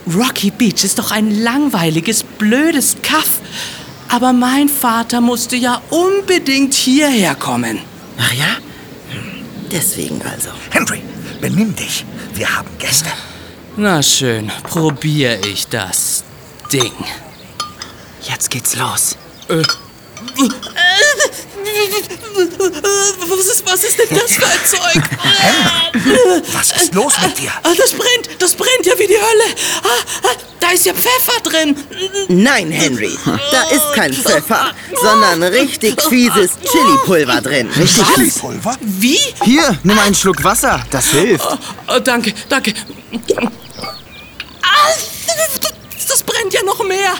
Rocky Beach ist doch ein langweiliges, blödes Kaff. Aber mein Vater musste ja unbedingt hierher kommen. Ach ja? Deswegen also. Henry, benimm dich. Wir haben Gäste. Na schön, probiere ich das Ding. Jetzt geht's los. Was ist denn das für ein Zeug? Henry, was ist los mit dir? Das brennt ja wie die Hölle. Da ist ja Pfeffer drin. Nein, Henry, da ist kein Pfeffer, sondern richtig fieses Chili-Pulver drin. Richtig fies. Pulver? Wie? Hier, nimm einen Schluck Wasser. Das hilft. Danke. Das brennt ja noch mehr.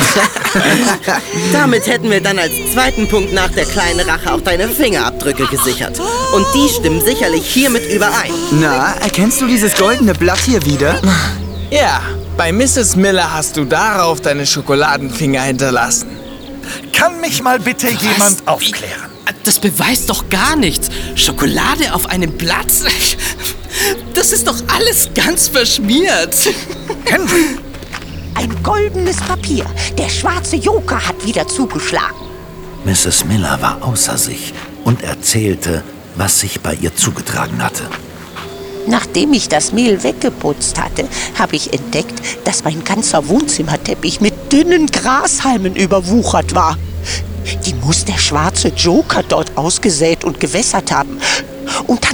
Damit hätten wir dann als zweiten Punkt nach der kleinen Rache auch deine Fingerabdrücke gesichert. Und die stimmen sicherlich hiermit überein. Na, erkennst du dieses goldene Blatt hier wieder? Ja, bei Mrs. Miller hast du darauf deine Schokoladenfinger hinterlassen. Kann mich mal bitte jemand aufklären? Das beweist doch gar nichts. Schokolade auf einem Blatt? Das ist doch alles ganz verschmiert. Henry! Ein goldenes Papier. Der schwarze Joker hat wieder zugeschlagen. Mrs. Miller war außer sich und erzählte, was sich bei ihr zugetragen hatte. Nachdem ich das Mehl weggeputzt hatte, habe ich entdeckt, dass mein ganzer Wohnzimmerteppich mit dünnen Grashalmen überwuchert war. Die muss der schwarze Joker dort ausgesät und gewässert haben. Und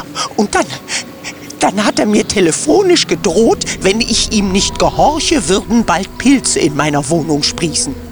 dann hat er mir telefonisch gedroht, wenn ich ihm nicht gehorche, würden bald Pilze in meiner Wohnung sprießen.